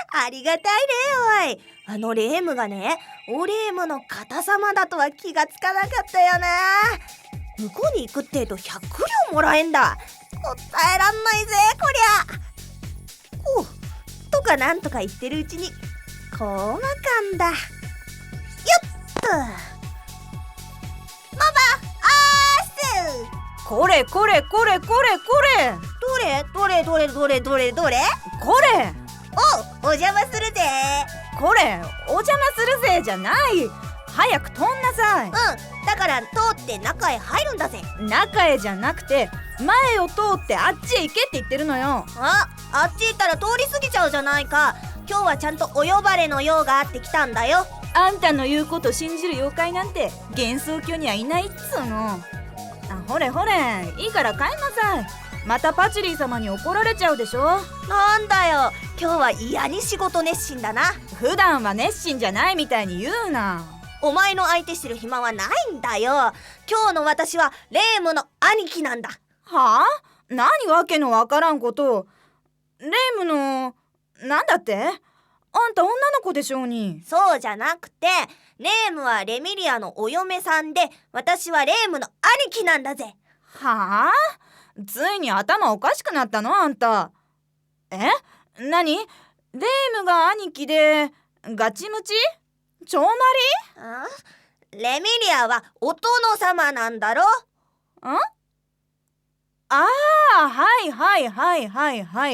ありがたいね。おい、レームがね、オレームの片様だとは気がつかなかったよな。向こうに行くってえと100両もらえんだ。答えらんないぜこりゃ。こうとかなんとか言ってるうちにこうまかんだ。よっとママあーす。 これこれこれこれこれどれこれお邪魔するぜ。 これお邪魔するぜじゃない。早く飛んなさい。 だから通って中へ入るんだぜ。 中へじゃなくて前を通ってあっちへ行けって言ってるのよ。 あっち行ったら通り過ぎちゃうじゃないか。今日はちゃんとお呼ばれの用があってきたんだよ。 あんたの言うこと信じる妖怪なんて幻想郷にはいないっつうの。ほれほれ、いいから帰んなさい。またパチュリー様に怒られちゃうでしょ。 なんだよ、今日は嫌に仕事熱心だな。 普段は熱心じゃないみたいに言うな。 お前の相手してる暇はないんだよ。今日の私はレームの兄貴なんだ。 はあ？何わけのわからんことを。レームのなんだって？あんた女の子でしょうに。 そうじゃなくて、レームはレミリアのお嫁さんで、私はレームの兄貴なんだぜ。 はあ？ついに頭おかしくなったのあんた。何？レームが兄貴でガチムチ？ちょうまレミリアはお殿様なんだろ？ ああ、はいはいはいはいはい。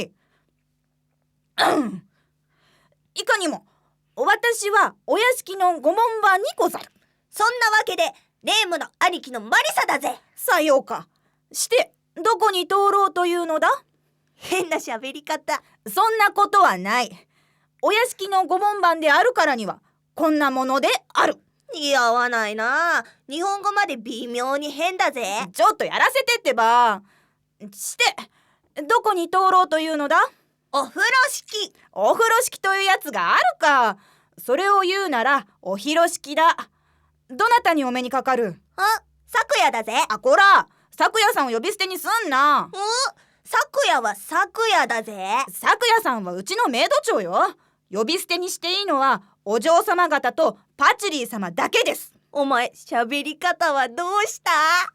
いかにも私はお屋敷のご門番にござる。 そんなわけでレームの兄貴のマリサだぜ。 さようか。してどこに通ろうというのだ？ 変な喋り方。 そんなことはない。お屋敷のご門番であるからにはこんなものである。 似合わないな。日本語まで微妙に変だぜ。 ちょっとやらせてってば。してどこに通ろうというのだ？ お風呂敷。 お風呂敷というやつがあるか。それを言うならお広敷だ。どなたにお目にかかる？ 昨夜だぜ。 こら、昨夜さんを呼び捨てにすんな。 昨夜は昨夜だぜ。 昨夜さんはうちのメイド長よ。呼び捨てにしていいのはお嬢様方とパチュリー様だけです。 お前喋り方はどうした？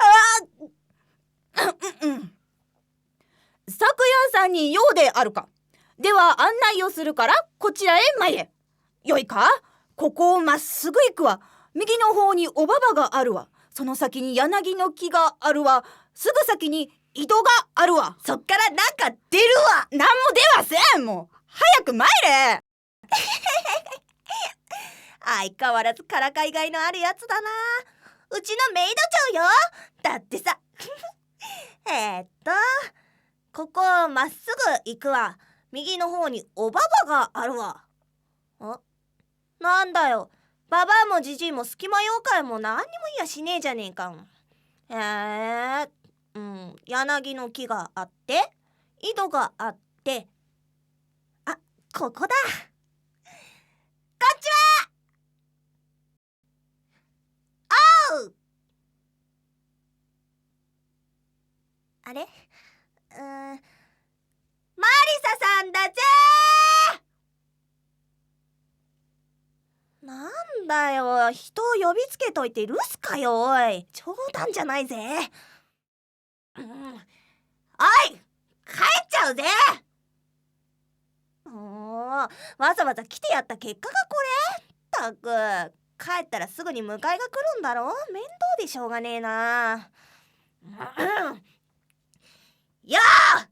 昨夜さんに用であるか。では案内をするからこちらへ参れ。よいか？ここをまっすぐ行くわ。右の方におばばがあるわ。その先に柳の木があるわ。すぐ先に井戸があるわ。 そっからなんか出るわ。 なんも出はせん。もう早く参れ。 相変わらずからかいがいのあるやつだな。うちのメイド長よ。だってさここをまっすぐ行くわ。右の方におばばがあるわ。なんだよ、ババアもジジイも隙間妖怪も何にもいやしねえじゃねえか。柳の木があって井戸があって、ここだ。こんちは。おう。あれ、マリサさんだぜ。なんだよ、人を呼びつけといて留守かよ。おい、冗談じゃないぜ。おい、帰っちゃうぜ。わざわざ来てやった結果がこれ。ったく、帰ったらすぐに迎えが来るんだろ。面倒でしょうがねえな。やあ、